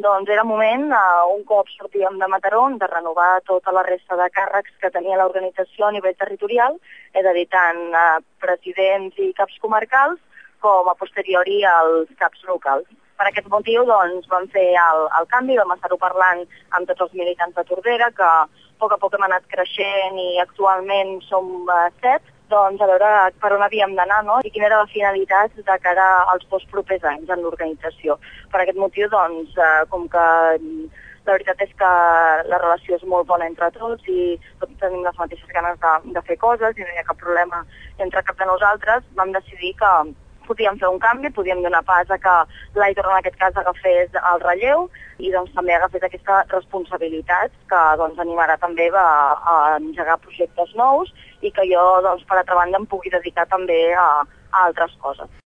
Doncs era moment, un cop sortíem de Mataró, de renovar tota la resta de càrrecs que tenia l'organització a nivell territorial, és a dir, tant presidents i caps comarcals com a posteriori als caps locals. Per aquest motiu doncs, vam fer el canvi, vam estar-ho parlant amb tots els militants de Tordera, que a poc hem anat creixent i actualment som 7, doncs a veure per on havíem d'anar, no? I quina era la finalitat de cara als 2 propers anys en l'organització. Per aquest motiu, doncs, com que la veritat és que la relació és molt bona entre tots i tots tenim les mateixes ganes de fer coses i no hi ha cap problema entre cap de nosaltres, vam decidir que podíem fer un canvi, podíem donar pas a que l'Aitor en aquest cas agafés el relleu i doncs també agafés aquesta responsabilitat que doncs animarà també a engegar projectes nous i que jo doncs per altra banda em pugui dedicar també a altres coses.